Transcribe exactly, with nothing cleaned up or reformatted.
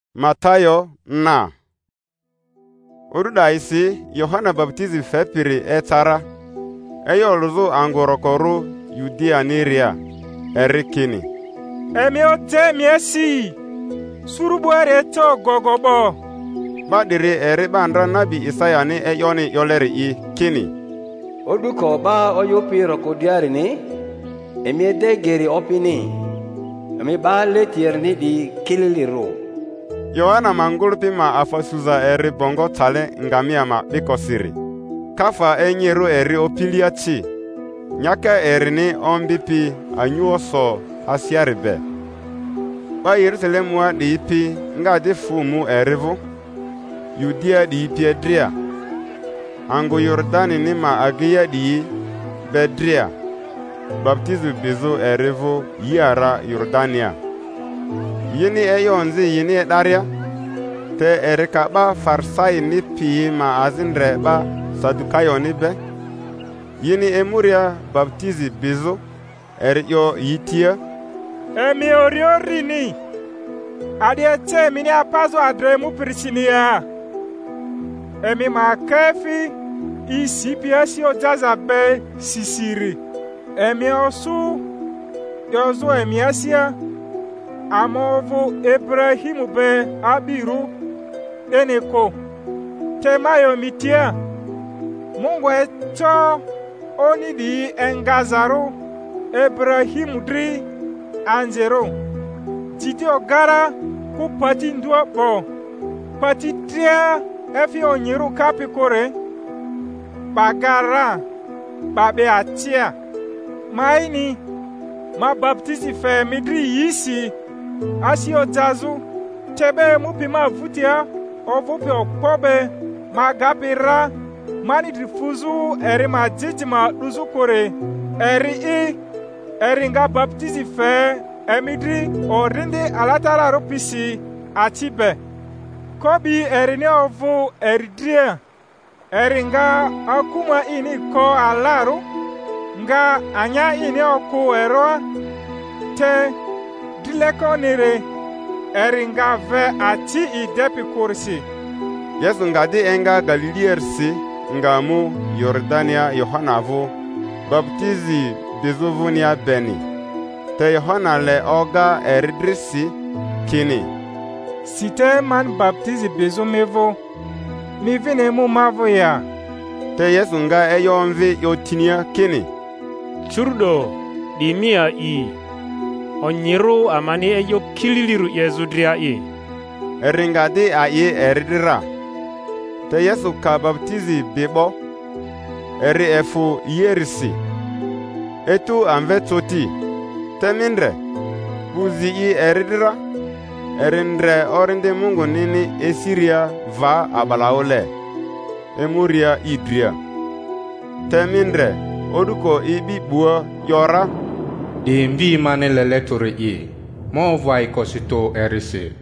Matayo na Oruda isi Yohana baptizi fepiri etara eyoluzu angorokoru Yudea niria erikini Emi ote miesi surubuere to gogobo badiri eri bandra nabi Isaya ni eyoni yoleri i kini Oduko ba oyopiro kodiari ni emi edegeri opini emi ba letierni di kililiru Yohana mangulpi ma afasuza eri bongo tale ngamia ma bikosiri kafa enyeru eri opiliachi nyaka eri ni ombipi anyuoso hasiaribe ba Yerusalemua di ipi nga di fumu erivu Yudea di ipi edria angu Yordani ni ma agia di bedria baptizu bizu erivu yiara Yordania yini eyonzi yini edaria te erika ba farsai ni pi ma azinre ba sadukayo ni be yini emuria baptizi bizu eryo yitia Emi oriori ni adiete mini apazo adremu pirisinia Emi makefi isipiasi ojaza be sisiri Emi osu yozu emi asia amovu Ibrahimu be abiru eneko temayo mitia Mungu eto onidi engazaru Ibrahimu dri anjero titi ogara ku pati ndua bo pati tria efi onyiru kapi kore bagara babe atia maini ma baptizi fe midri yisi asi ojazu tebe mupi ma vutia ovupi okpobe ma gapira mani difuzu eri ma jiji ma duzu kore eri i eri nga baptizi fe emidri orindi alatara rupisi atibe kobi eri ni ovu eridria eri nga akuma ini ko alaru nga anya ini oku eroa te dileko nire eri nga ve ati idepi kursi Yesu nga di enga Galiliersi nga mu Yordania Yohana vu baptizi bizuvunia beni te Yohana le oga eridrisi kini site man baptizi bizumevo mi vine mu mavo ya te Yesu nga eyonvi yotinia kini Churdo di mia i onyiru amani eyo kililiru yezudria i eringa di ayi eridira te Yesu ka baptizi bibo eri efu yerisi etu anve toti temindre buzi i eridira erindre orinde Mungu nini esiria va abalaole emuria idria temindre oduko ibi bua yora Di mbi mane lele tore i mo vai kosito erisi